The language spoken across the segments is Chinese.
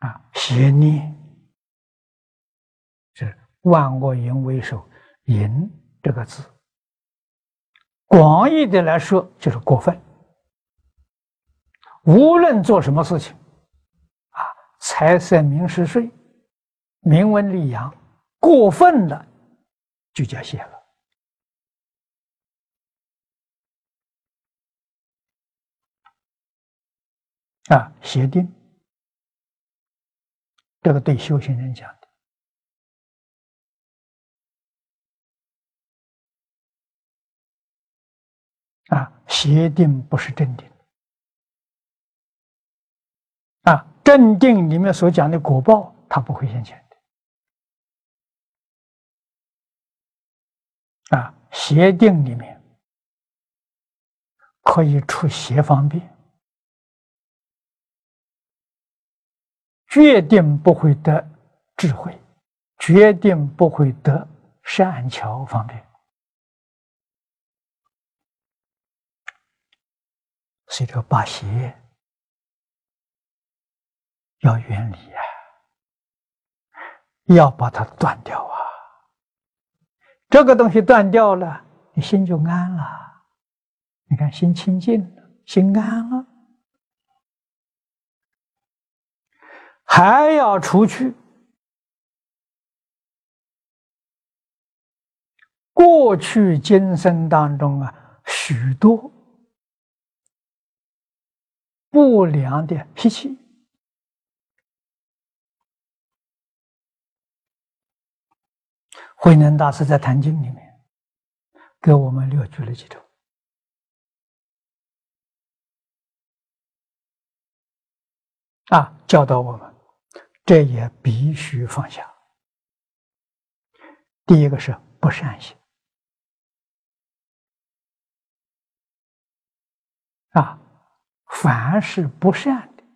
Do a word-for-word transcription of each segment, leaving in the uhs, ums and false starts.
啊，邪念是万恶淫为首，淫这个字，广义的来说就是过分。无论做什么事情，啊，财色名食睡、名闻利养，过分了就叫邪了。啊，邪定，这个对修行人讲的。啊，邪定不是正定。啊，正定里面所讲的果报，它不会现前的。啊，邪定里面可以出邪方便，决定不会得智慧，决定不会得善巧方便。所以这个把邪要远离啊，要把它断掉啊。这个东西断掉了，你心就安了。你看，心清净了，心安了，还要除去过去今生当中啊许多不良的脾气。慧能大师在《坛经》里面给我们列举了几种。啊，教导我们，这也必须放下。第一个是不善行。啊，凡是不善的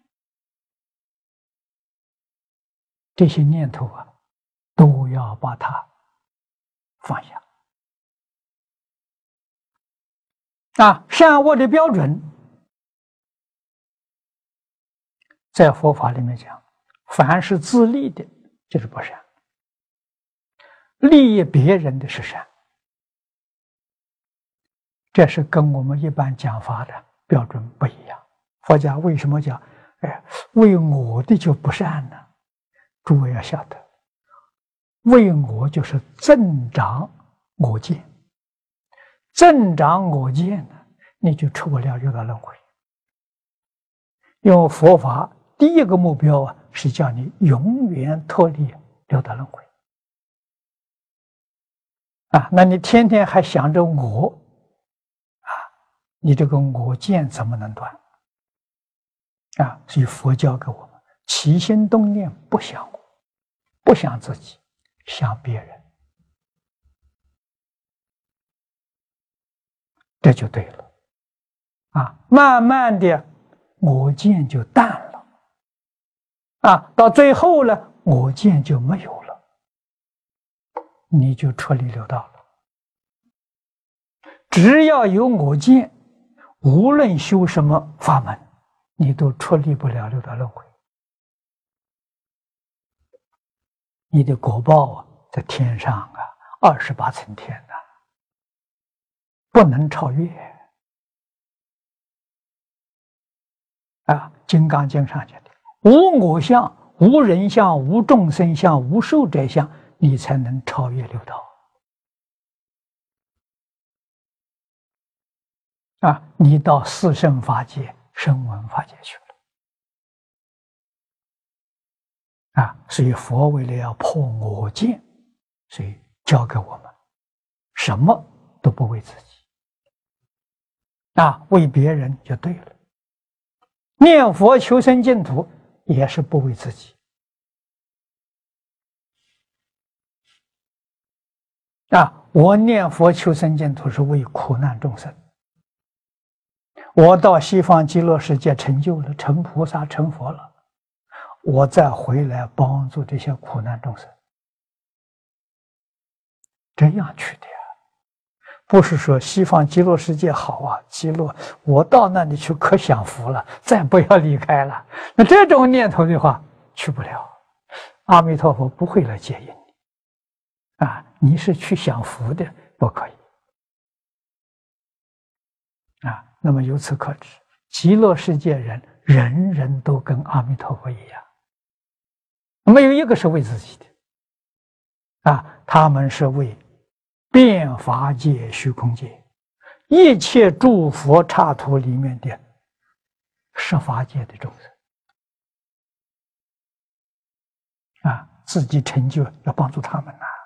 这些念头啊，都要把它放下。啊，善恶的标准，在佛法里面讲，凡是自利的，就是不善；利益别人的是善。这是跟我们一般讲法的标准不一样。佛家为什么讲，哎，为我的就不善呢？诸位要晓得，为我就是增长我见，增长我见呢，你就出不了六道轮回。因为佛法第一个目标啊，是叫你永远脱离六道轮回。啊，那你天天还想着我，啊，你这个我见怎么能断？啊，所以佛教给我们起心动念不想我，不想自己，想别人，这就对了。啊，慢慢的我见就淡了，啊，到最后呢，我见就没有了，你就出离六道了。只要有我见，无论修什么法门，你都出离不了六道轮回。你的果报啊，在天上啊，二十八层天呐、啊，不能超越。啊，《金刚经》上讲的，无我相、无人相、无众生相、无寿者相，你才能超越六道。啊，你到四圣法界、声闻法界去了。啊，所以佛为了要破我见，所以教给我们，什么都不为自己，啊，为别人就对了。念佛求生净土也是不为自己。啊，我念佛求生净土是为苦难众生。我到西方极乐世界成就了，成菩萨成佛了，我再回来帮助这些苦难众生，这样去的呀。不是说西方极乐世界好啊，极乐我到那里去可享福了，再不要离开了。那这种念头的话， 去不了，阿弥陀佛不会来接引你啊！你是去享福的，不可以啊。那么由此可知，极乐世界人人人都跟阿弥陀佛一样，没有一个是为自己的啊，他们是为遍法界、虚空界一切诸佛刹土里面的十法界的众生啊，自己成就要帮助他们呐、啊。